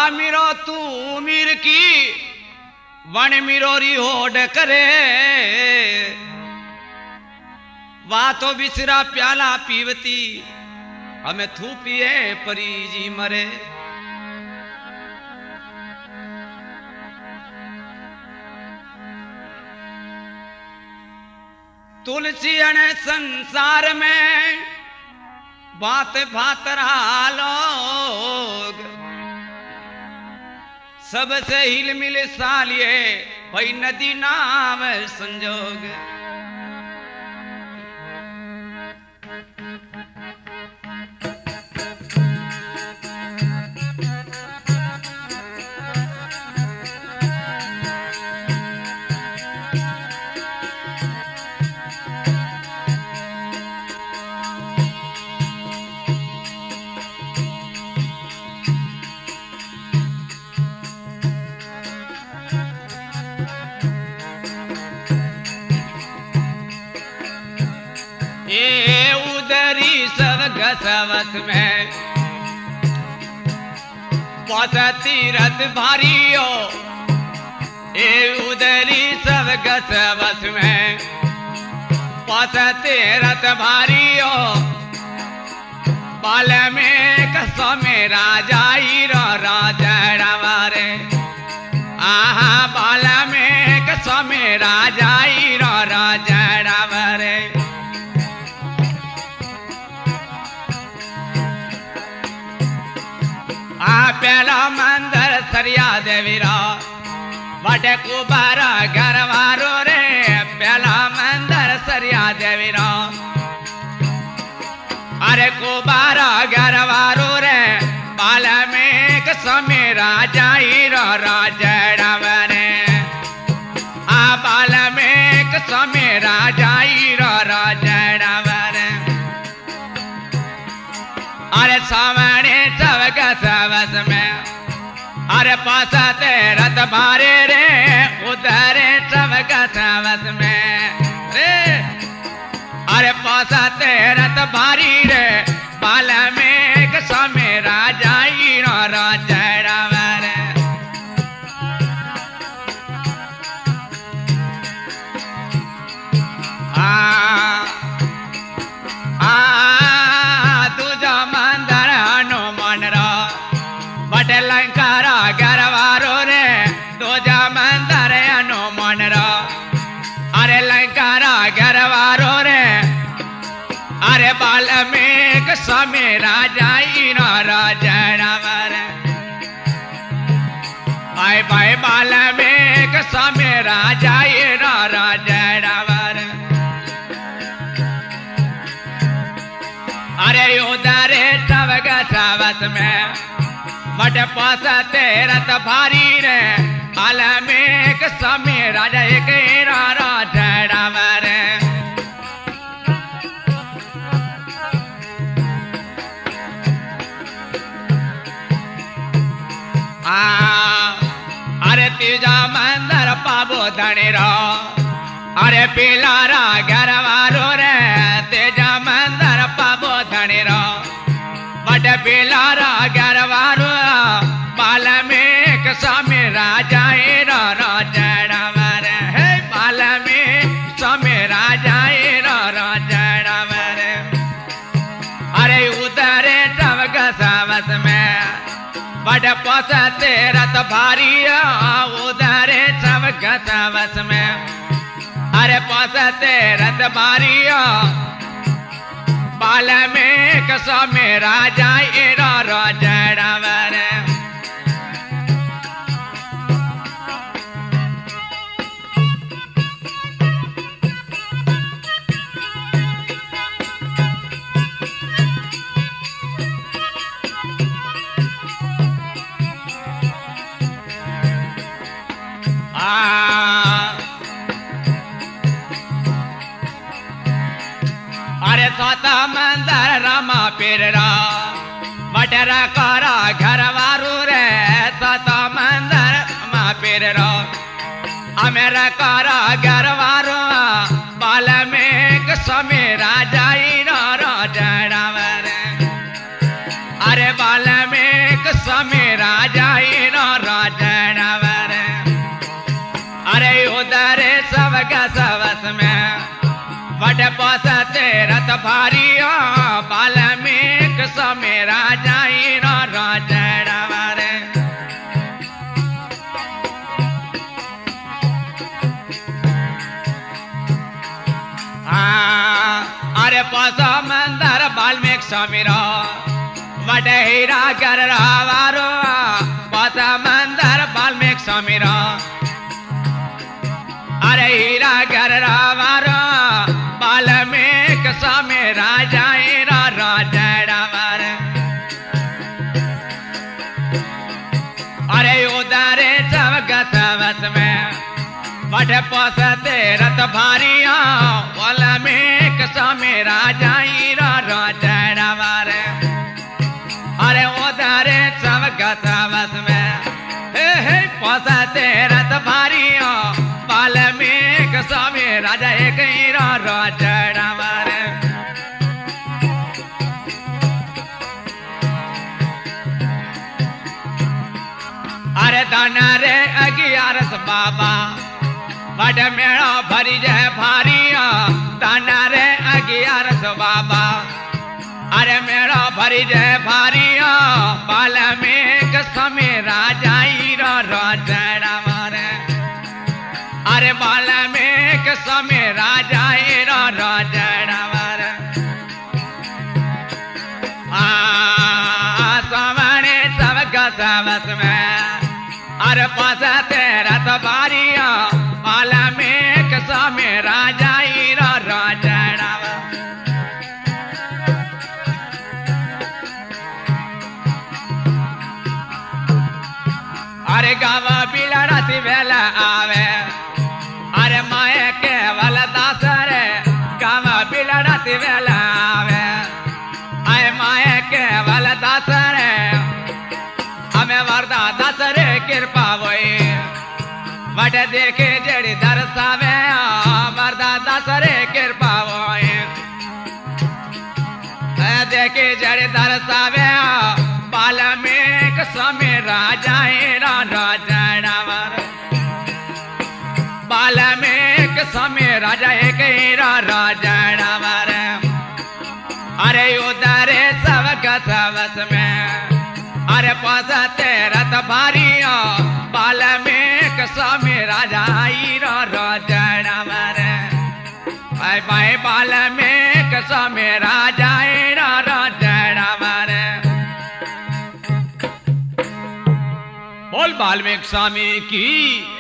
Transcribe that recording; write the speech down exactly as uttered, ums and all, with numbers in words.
Miró तू मीर की one मिरोरी होड करे वा तो बिसरा प्याला पीवती हमें थू पिए परी जी मरे। तुलसी अने संसार में बात भातरा लोग सबसे हिल मिल सालिए भाई नदी नाव संजोग। ये उदरी सब गसवस में पौधती रथ भारियो ये उदरी सब गसवस में पौधते रथ भारियो बाल में कसो में राजा हीरो राजा रावरे आहा बाल में कसो में राजा हीरो राजा रावरे। आ पहला मंदिर सरिया देवीरा वटे कुबारा घरवारो रे पहला मंदिर सरिया देवीरा अरे कुबारा घरवारो रे बाल में कसमे राजा हीरो राजा रावरे आ बाल में कसमे राजा हीरो राजा रावरे। अरे सावणे सब गसवस में अरे पासते रथ भारे रे उधरे सब गसवस में रे अरे पासते रथ भारी रे बाल में कसमे राजा हीरो राजा रावरे। आ आ तुझा मंदिर हनुमान रा बटे लंकारा घरवारो रे तुझा मंदिर हनुमान रा अरे लंकारा घरवारो रे अरे बाल में कसमे राजा हीरो राजा रावरे आए भाई बाल में कसमे राजा हीरो राजा रावरे। अरे उधरे सब गसवस में मट पासते रथ भारी रे बाल में कसमे राजा एक हीरो राजा रावरे। आ अरे तीजा मंदिर पाबो धनेरा अरे पिलारा घरवारो रे तेजा मंदिर पाबो धनेरा बट पिलारा घरवारो बाल में कसमे राजा हीरो राजा रावरे हे बाल में कसमे राजा हीरो राजा रावरे। अरे उधरे सब गसवस में बट पसते रथ भारिया उधरे सब गसवस में अरे पसते रथ भारिया बाल में कसमे राजा हीरो राजा रावरे। अरे सोता मंदिर रामा पेरा मटरा करा घरवारू रे सोता मंदिर रामा पेरा अमेरा करा घरवारू बाल में कसमे राजा हीरो राजा रावरे अरे बाल में कसमे राजा वट पसते रथ भारिया वाल्मीक समय राजा राजड़ावारे अरे पसा मंदर वाल्मीक समीरा वट हीरा कर रावारो पसा मंदर वाल्मीक समीरा अरे हीरा कर रावारो वाल्मीक समय राजा राजड़ावारे अरे उदारे चवगत वस में वट पसते रथ भारिया वाल्मीक समय राजा राजड़ावारे अरे उदारे चवगत वस में हे हे पसते रथ भारिया वाल्मीक समय राजा एक राजड़ावारे अरे दाना रे अगियारस बाबा वट मेरा भरी जय भारिया दाना रे अगियारस बाबा अरे मेरा भरी जय भारिया वाल्मीक समय राजा राजड़ावारे अरे वाल्मीक समय राजा राजड़ावारे आ सामने सब गसवस में अरे पसते रथ भारिया वाल्मीक समय राजा राजड़ावारे अरे गावा बिलड़ा सी वेला आवे अरे माए केवल दास रे गावा बिलड़ा सी वेला आवे आए माए केवल दास रे हमें वरदा दास रे कृपा होई वट देखे जड़ी दरसावे वरदा दास रे कृपा होई देखे जड़ी दरसावे वाल्मीक समय राजा राजड़ावारे वाल्मीक समय राजा एक राजड़ावारे अरे उदारे सबगत वस में अरे पसते रथ भारिया वाल्मीक समय राजा राजड़ावारे भाई भाई वाल्मीक समय राजा राजड़ावारे बोल वाल्मीकि स्वामी की